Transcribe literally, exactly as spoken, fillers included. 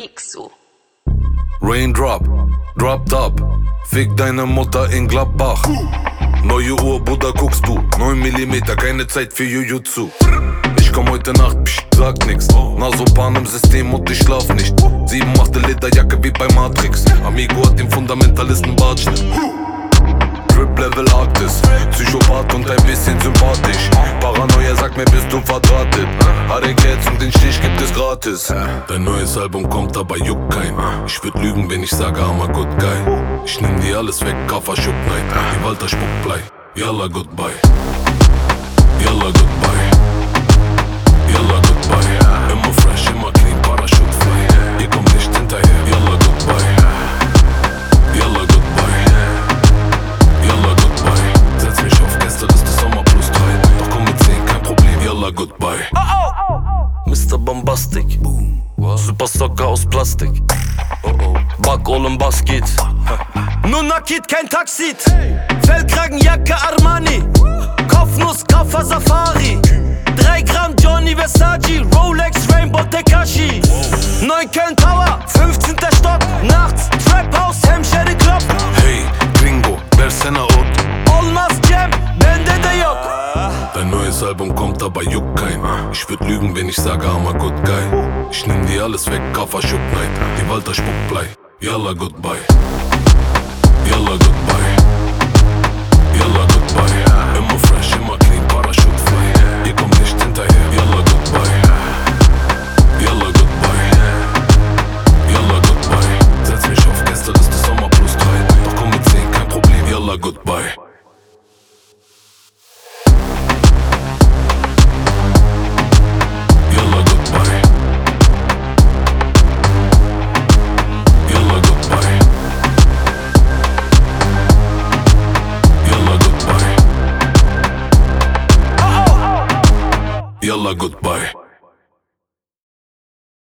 Mixu. Raindrop, dropped up, fick deine Mutter in Gladbach. Neue Uhr, Bruder, guckst du, neun Millimeter, keine Zeit für Jujutsu. Ich komm heute Nacht, psch, sag nix. Nasopan im System und ich schlaf nicht. Sieben machte Lederjacke wie bei Matrix. Amigo hat den Fundamentalisten Bartschnitt. Drip Level Arktis, Psychopath und ein bisschen sympathisch. Paranoia sagt mir, bist du verdrahtet. Harek jetzt und den Stich gibt es gratis. Dein neues Album kommt, aber juckt kein. Ich würd lügen, wenn ich sage, I'm a good guy. Ich nehm dir alles weg, Kaffer, Schupp, Neid. Die Walter spuckt Blei, yalla goodbye. Yalla goodbye. Yalla goodbye. Immer fresh, immer clean, Parachute fly. Ihr kommt nicht hinterher, yalla goodbye. Yalla goodbye. Yalla goodbye. Setz mich auf Gäste, das ist Sommer plus drei. Doch komm mit zehn, kein Problem, yalla goodbye. Mister Bombastic, Super Socker aus Plastik. Back Olem Basket. Nur Nakid, kein Taxit. Fellkragenjacke Armani. Kopfnuss, Kaffer Safari. Drei Gramm Johnny Versace. Rolex, Rainbow Tekashi. Neukölln Tower, fünfzehnter Stock. Nachts, Trap House, Hemşehre Club. Hey, Gringo, versene ot. Olmaz Cem, bende de yok. Dein neues Album kommt, aber juckt kein. Ich würd lügen, wenn ich sage, I'm a good guy. Ich nehm dir alles weg, Kaffer, Schupp, Neid. Die Walter spuckt Blei, yalla goodbye. Yalla goodbye. Yalla goodbye. Immer fresh, immer clean, Parachute fly. Ihr kommt nicht hinterher, yalla goodbye. Yalla goodbye. Yalla goodbye. Setz mich auf Gäste, das ist Sommer plus drei. Doch komm mit zehn, kein Problem, yalla goodbye. Yalla goodbye.